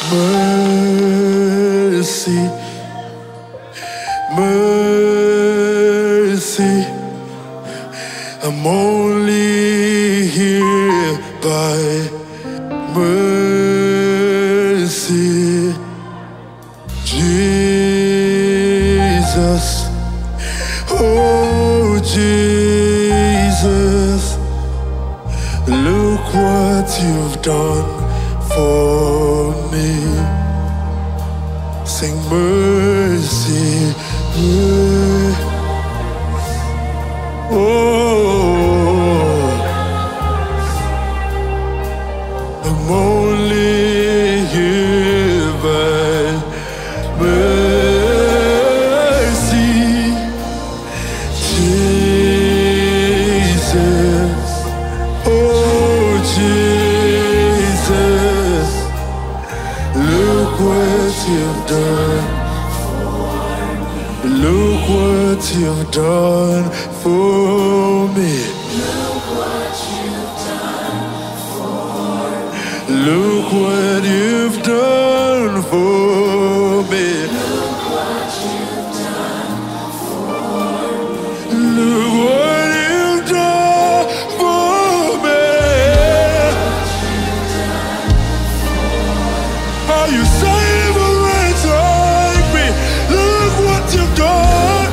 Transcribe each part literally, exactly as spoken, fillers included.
Mercy, mercy, I'm only here by mercy. Jesus, oh Jesus, look what you've done for me. Sing mercy, mercy. Oh, I'm only here by mercy. Jesus, oh Jesus, look what you've done. Look what you've done for me. Look what you've done for me. Look what you've done for me. Are you saving me? Look what you've done.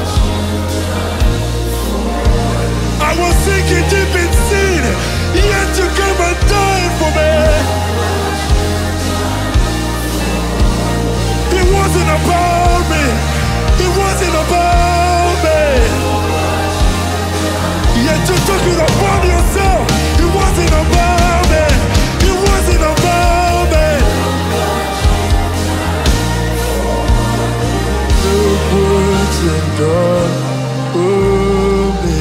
I was sinking deep in sin, yet you came and died for me. It wasn't about me. It wasn't about me. Yet you took it upon yourself. It wasn't about me. It wasn't about me. Look what you've done for me.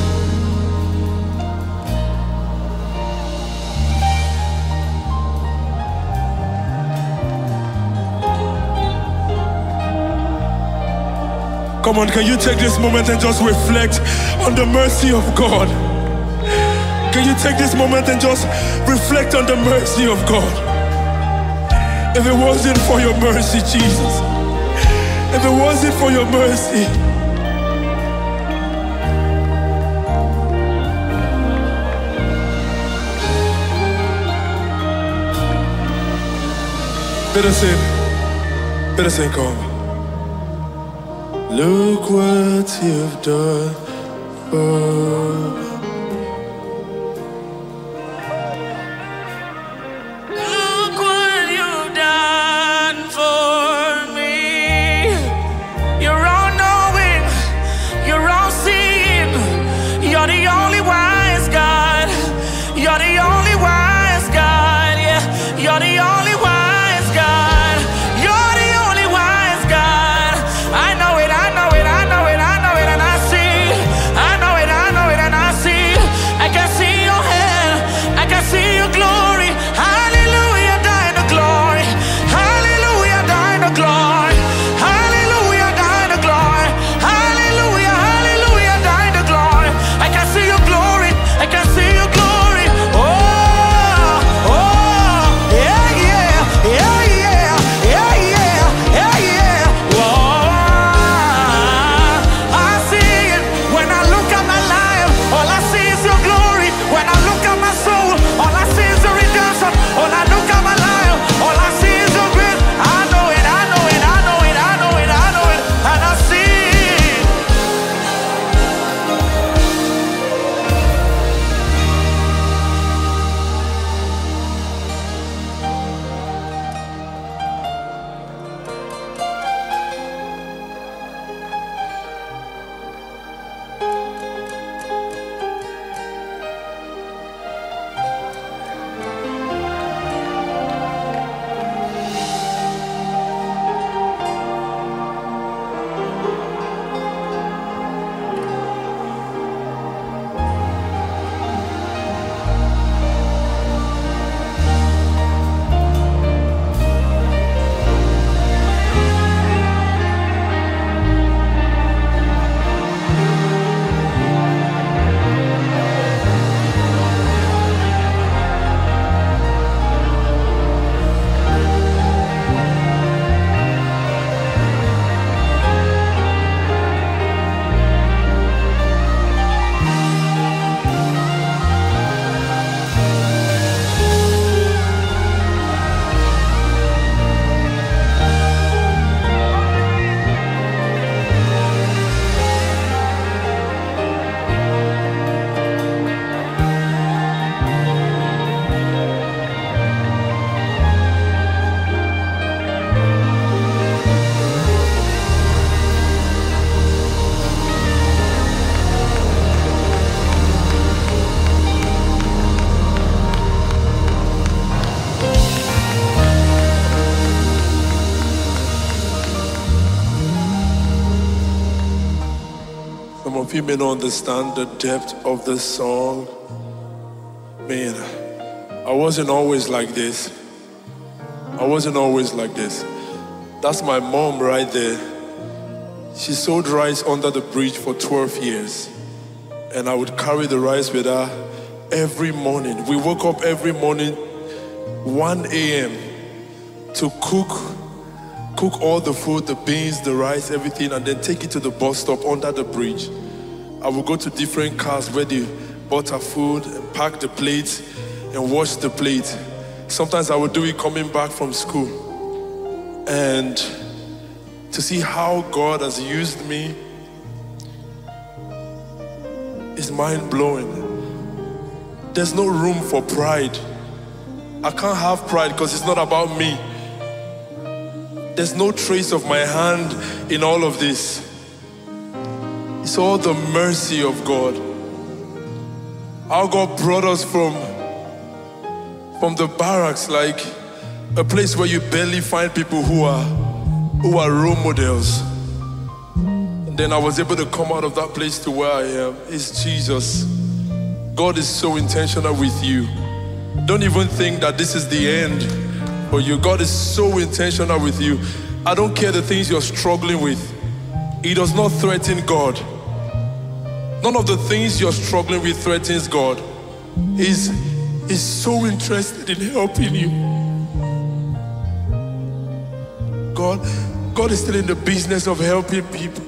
Come on, can you take this moment and just reflect on the mercy of God? Can you take this moment and just reflect on the mercy of God? If it wasn't for your mercy, Jesus, if it wasn't for your mercy, better sing, better sing, come. Look what you've done for me. Look what you've done for me. You're all knowing, you're all seeing. You're the only wise God. You're the only wise God. Yeah, you're the only wise God. You're the only wise God. I know it, I know it, I know it, I know it, and I see. I know it, I know it, and I see. of you may not understand the depth of this song. Man, I wasn't always like this. I wasn't always like this. That's my mom right there. She sold rice under the bridge for twelve years. And I would carry the rice with her every morning. We woke up every morning, one A M to cook, cook all the food, the beans, the rice, everything, and then take it to the bus stop under the bridge. I would go to different cars where they bought her food and pack the plates and wash the plate. Sometimes I would do it coming back from school. And to see how God has used me is mind-blowing. There's no room for pride. I can't have pride because it's not about me. There's no trace of my hand in all of this. It's all the mercy of God. How God brought us from, from the barracks, like a place where you barely find people who are, who are role models. And then I was able to come out of that place to where I am. It's Jesus. God is so intentional with you. Don't even think that this is the end for you. God is so intentional with you. I don't care the things you're struggling with. It does not threaten God. None of the things you're struggling with threatens God. He's, he's so interested in helping you. God, God is still in the business of helping people.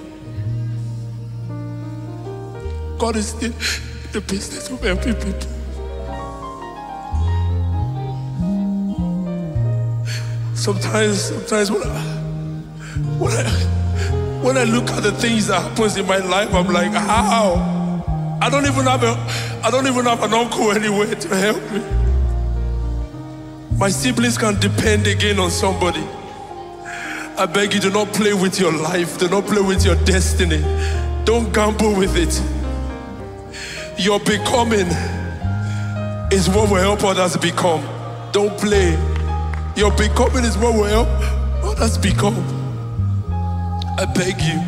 God is still in the business of helping people. Sometimes, sometimes when I, when I, when I look at the things that happens in my life, I'm like, how? I don't even have a, I don't even have an uncle anywhere to help me. My siblings can depend again on somebody. I beg you, do not play with your life. Do not play with your destiny. Don't gamble with it. Your becoming is what will help others become. Don't play. Your becoming is what will help others become. I beg you,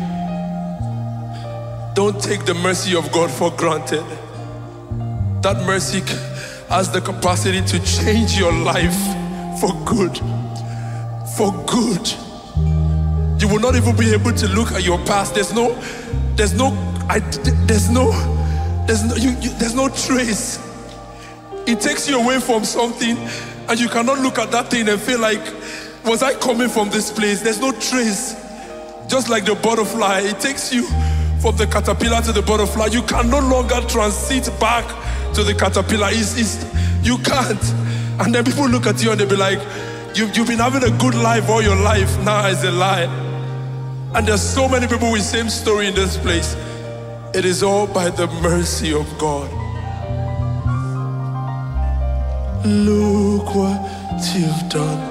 don't take the mercy of God for granted. That mercy has the capacity to change your life for good. For good. You will not even be able to look at your past. There's no, there's no, I, there's no, there's no, you, you, there's no trace. It takes you away from something, and you cannot look at that thing and feel like, was I coming from this place? There's no trace. Just like the butterfly, it takes you from the caterpillar to the butterfly. You can no longer transit back to the caterpillar. It's, it's, you can't. And then people look at you and they'll be like, you've, you've been having a good life all your life. Now it's a lie. And there's so many people with the same story in this place. It is all by the mercy of God. Look what you've done.